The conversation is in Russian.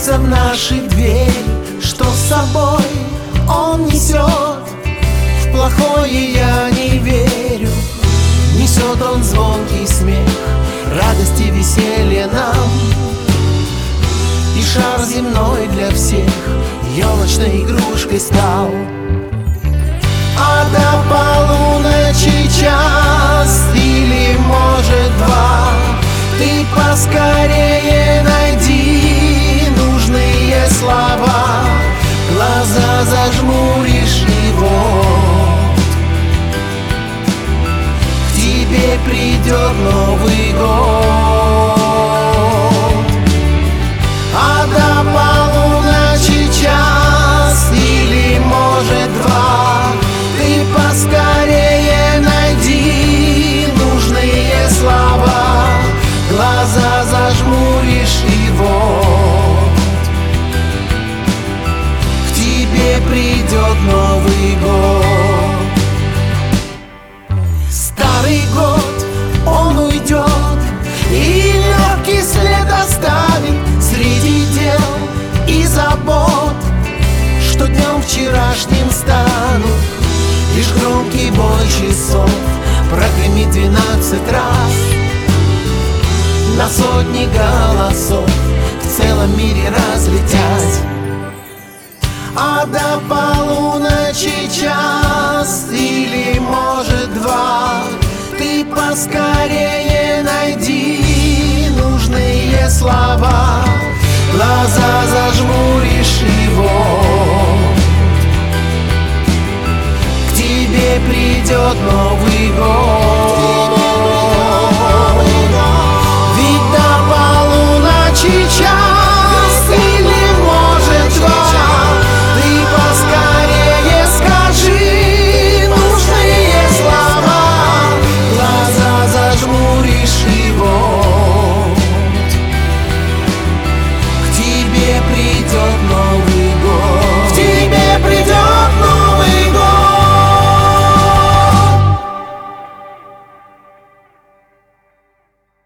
стучится в наши двери. Что с собой он несет? В плохое я не верю. Несет он звонкий смех, радость и веселье нам. И шар земной для всех елочной игрушкой стал. А до полуночи час или может два, ты поскорее найди нужные слова. Глаза зажмуришь и вот к тебе придет Новый год. А до полуночи час или может два, ты поскорее найди нужные слова. Глаза зажмуришь и вот к тебе придет Новый год. Старый год, он уйдет и легкий след оставит среди дел и забот, что днем вчерашним станут. Лишь громкий бой часов прогремит 12 раз на сотни голосов в целом мире разлетять. А до полуночи час или может два, ты поскорее найди нужные слова. Глаза зажмуришь и вот к тебе придет Новый год. Ведь до полуночи час или может два, ты поскорее скажи нужные слова. Глаза зажмуришь и вот к тебе придет